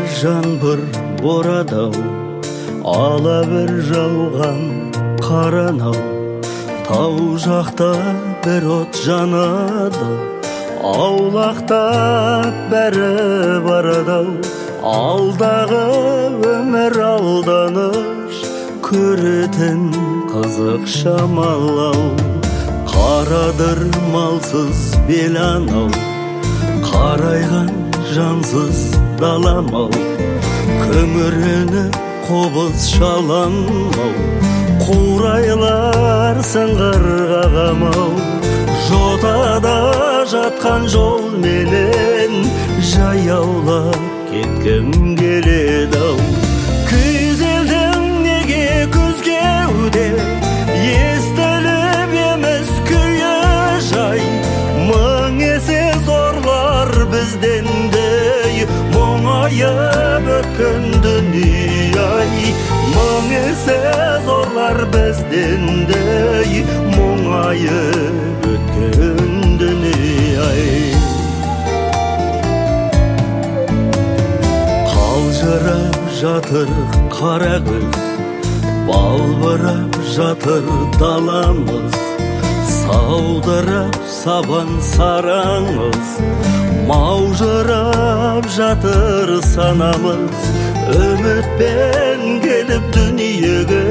жаңбыр борадау, ала бір жауған қаранау, тау жақта бір от жанады, аулақтап бәрі барадау. Алдағы өмір алданыш, көретін қызық шамалау. Қарадыр малсыз бел анау, қарайған жансыз даламау. Көміріні қобыз шаламау, қурайлар сыңғыр қағамау. Жотада жатқан жол менен жаяулап кеткім келеді-ау. Күйзелдің неге күзгеуде, естіліп емес күйі жай. Мың есе зорлар бізден де, мұңайып өткен дүние-ай. Мың есе зорлар бізден де, мұңайып өткен дүние-ай. Қалжырап жатыр қара көз, балбырап жатыр даламыз. Саудырап сабан сараңыз, маужырап жатыр санамыз. Үмітпен келіп дүниеге,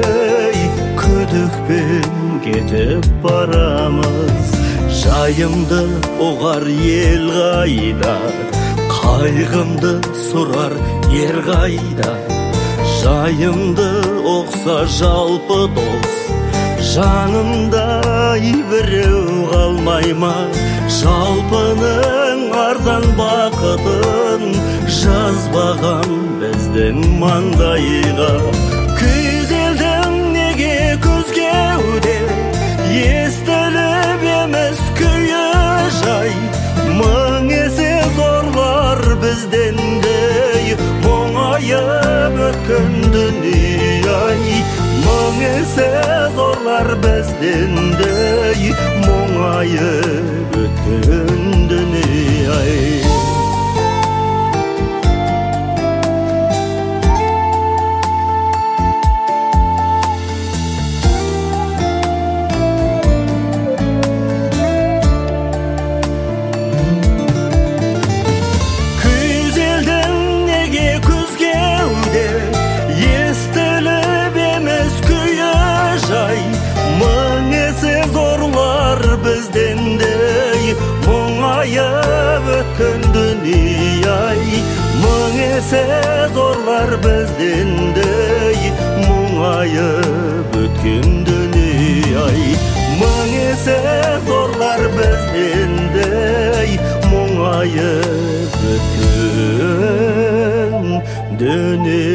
күдікпен кетіп барамыз. Жайымды ұғар ел қайда, қайғымды сұрар ер қайда. Жайымды оқса жалпы дос, жанымдай біреу қалмай ма? Жалпының арзан бақытын жазбаған біздің маңдайға. Күйзелдің неге күзгеуде, естіліп емес күйі жай. Мың есе зорлар бізден де, мұңайып өткен дүние-ай. Мың есе зорлар бізден де, мұңайып өткен дүние-ай. Мың есе зорлар бізден де, мұңайып өткен дүние-ай. Мың есе зорлар бізден де, мұңайып өткен дүние-ай. Мың есе зорлар бізден де, мұңайып өткен дүние-ай.